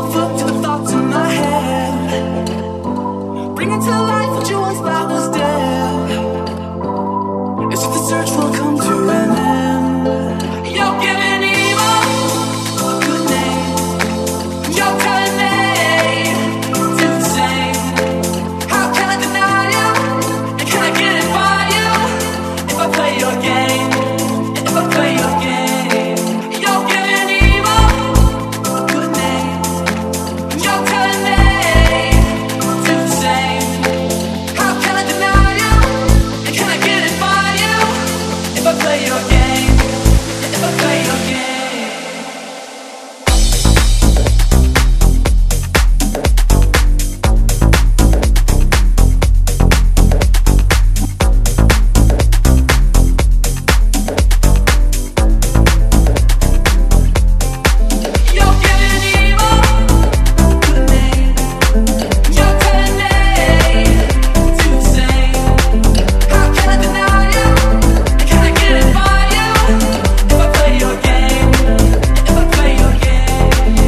yourself up to the thoughts in my head. Bringing to life what you once thought was dead. As if the search will come to an end. You're giving evil a good name. You're telling me it's insane. How can I deny you? And can I get it by you? If I play your game, if I play your game. You're giving evil a good name. You're telling me it's insane. How can I deny you? And can I get it by you? If I play your game, if I play your game. You're giving evil a good name. You're telling me it's insane. How can I deny you? And can I get it by you? If I play your game, if I play your game.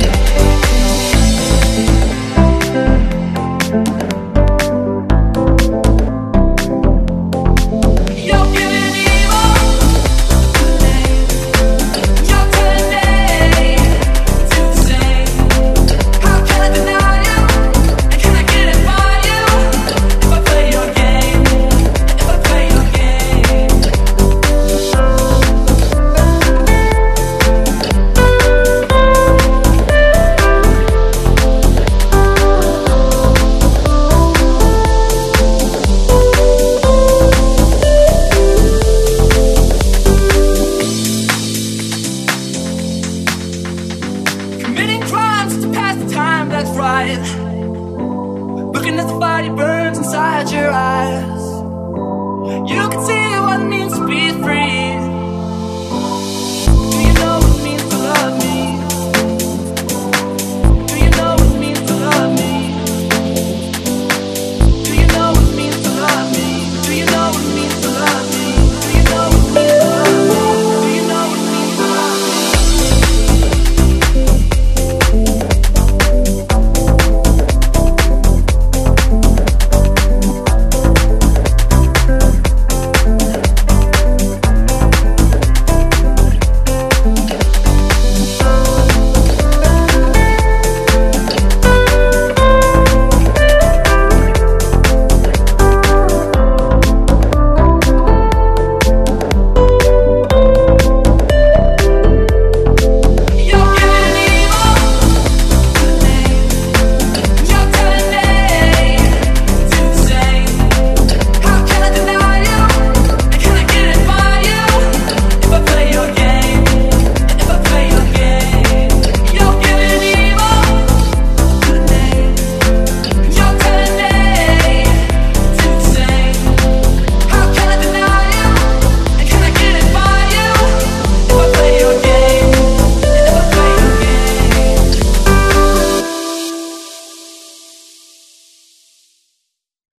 You're giving evil a good name. You're telling me it's insane. How can I deny you? And can I get it by you? If I play your game, if I play your game. Committing crimes to pass the time, that's right. Looking as the fire burns inside your eyes. You can see